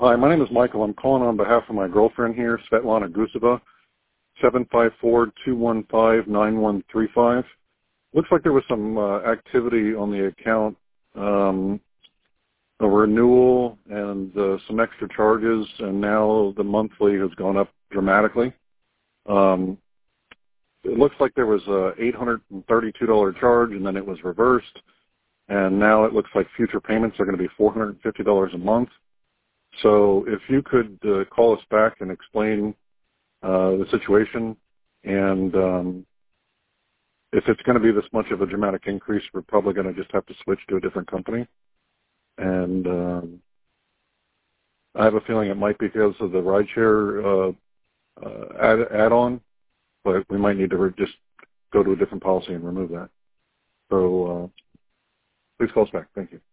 Hi, my name is Michael. I'm calling on behalf of my girlfriend here, Svetlana Guseva, 754-215-9135. Looks like there was some activity on the account, a renewal and some extra charges, and now the monthly has gone up dramatically. It looks like there was a $832 charge, and then it was reversed, and now it looks like future payments are going to be $450 a month. So if you could call us back and explain the situation, and if it's going to be this much of a dramatic increase, we're probably going to just have to switch to a different company. And I have a feeling it might be because of the rideshare add-on, but we might need to just go to a different policy and remove that. So please call us back. Thank you.